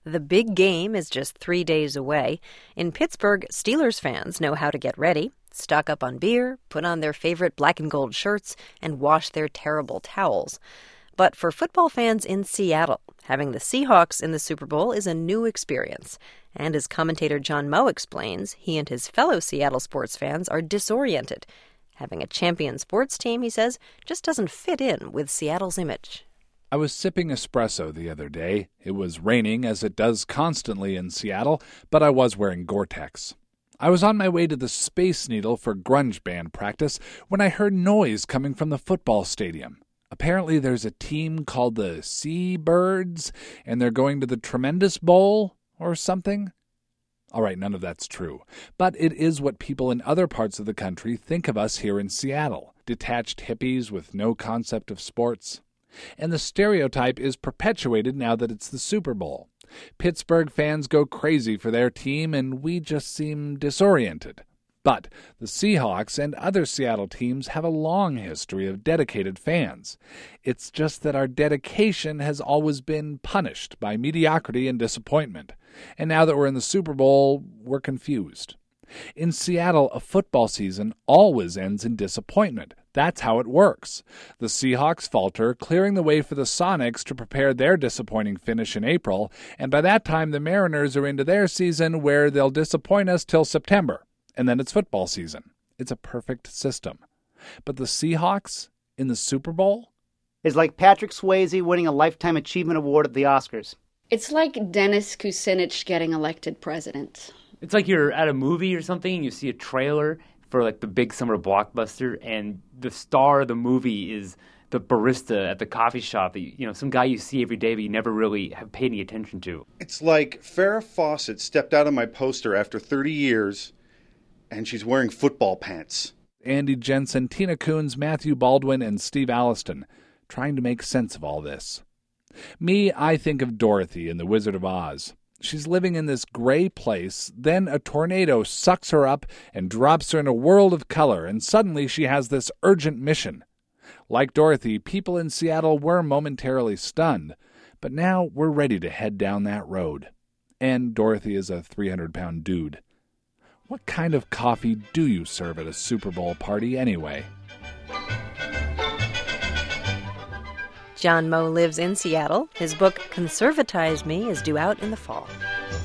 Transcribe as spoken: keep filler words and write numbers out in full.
The big game is just three days away. In Pittsburgh, Steelers fans know how to get ready. Stock up on beer, put on their favorite black and gold shirts, and wash their terrible towels. But for football fans in Seattle, having the Seahawks in the Super Bowl is a new experience. And as commentator John Moe explains, he and his fellow Seattle sports fans are disoriented. Having a champion sports team, he says, just doesn't fit in with Seattle's image. I was sipping espresso the other day. It was raining, as it does constantly in Seattle, but I was wearing Gore-Tex. I was on my way to the Space Needle for grunge band practice when I heard noise coming from the football stadium. Apparently there's a team called the Seabirds, and they're going to the Tremendous Bowl or something. All right, none of that's true. But it is what people in other parts of the country think of us here in Seattle. Detached hippies with no concept of sports. And the stereotype is perpetuated now that it's the Super Bowl. Pittsburgh fans go crazy for their team, and we just seem disoriented. But the Seahawks and other Seattle teams have a long history of dedicated fans. It's just that our dedication has always been punished by mediocrity and disappointment. And now that we're in the Super Bowl, we're confused. In Seattle, a football season always ends in disappointment. That's how it works. The Seahawks falter, clearing the way for the Sonics to prepare their disappointing finish in April, and by that time the Mariners are into their season where they'll disappoint us till September. And then it's football season. It's a perfect system. But the Seahawks in the Super Bowl? It's like Patrick Swayze winning a Lifetime Achievement Award at the Oscars. It's like Dennis Kucinich getting elected president. It's like you're at a movie or something and you see a trailer for like the big summer blockbuster, and the star of the movie is the barista at the coffee shop that, you know, some guy you see every day but you never really have paid any attention to. It's like Farrah Fawcett stepped out of my poster after thirty years, and she's wearing football pants. Andy Jensen, Tina Coons, Matthew Baldwin, and Steve Alliston, trying to make sense of all this. Me, I think of Dorothy in The Wizard of Oz. She's living in this gray place, then a tornado sucks her up and drops her in a world of color, and suddenly she has this urgent mission. Like Dorothy, people in Seattle were momentarily stunned, but now we're ready to head down that road. And Dorothy is a three hundred pound dude. What kind of coffee do you serve at a Super Bowl party anyway? John Moe lives in Seattle. His book, Conservatize Me, is due out in the fall.